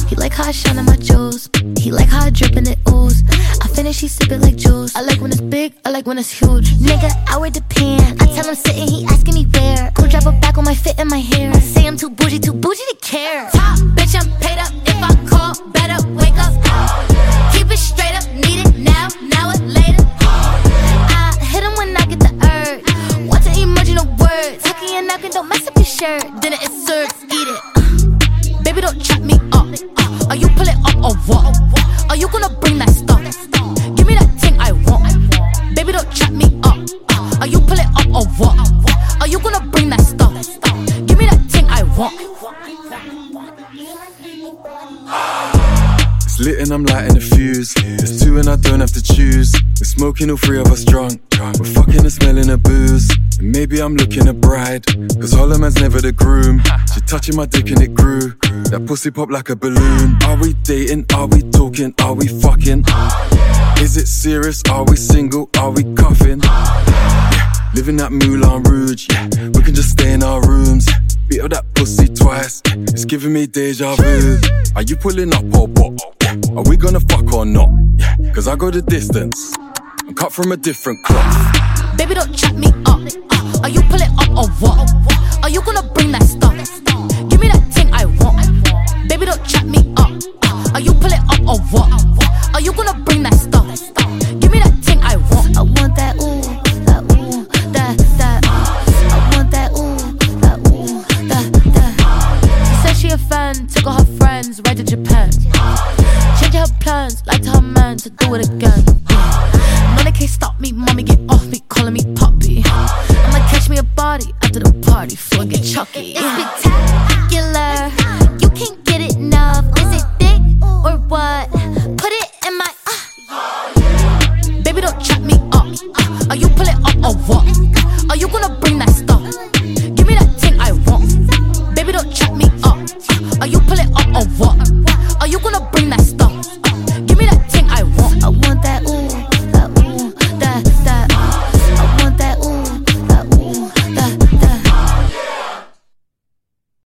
He like how I shine on my jewels. He like how I drip and it ooze. I finish, he sip it like juice. I like when it's big, I like when it's huge. Nigga, I wear the pants. I tell him sitting, he asking me where. Cool drop a back on my fit and my hair. I say I'm too bougie to care. Top bitch, I'm paid up. If I call, better wake up. Keep it straight up, need it now it later. I hit him when I get the urge. Watch the emotional words. Tucking and knocking, don't mess up your shirt. Dinner is served, eat it. Baby, don't chop me up. Are you pull it up or what? Are you gonna bring that stuff? Give me that thing I want. Baby, don't chop me up. Are you pull it up or what? Are you gonna bring that stuff? Give me that thing I want. It's lit and I'm lighting the fuse. There's two and I don't have to choose. We're smoking, all three of us drunk. We're fucking and smelling of booze. And maybe I'm looking a bride, cause Hollow Man's never the groom. She touching my dick and it grew. That pussy pop like a balloon. Are we dating? Are we talking? Are we fucking? Is it serious? Are we single? Are we cuffing? Yeah, living that Moulin Rouge. Yeah, we can just stay in our rooms. Beat up that pussy twice. It's giving me deja vu. Are you pulling up or what? Yeah. Are we gonna fuck or not? Yeah, cause I go the distance. I'm cut from a different cloth. Baby, don't chat me up. Are you pull it up or what? Are you gonna bring that stuff? Give me that thing I want. Baby, don't chat me up. Are you pull it up or what? Are you gonna bring that stuff? Give me that thing I want. I want that ooh, that ooh, that. I want that ooh, that ooh, that. She said she a fan, took all her friends right to Japan. Changing her plans, like to her man to do it again. No, they can't stop me, mommy get off me, calling me puppy. I'ma catch me a body after the party, before I get chucky. It's spectacular, you can't get it enough. Is it thick or what? Put it in my Baby, don't chat me up. Are you pull it up or what? Are you gonna bring that stuff?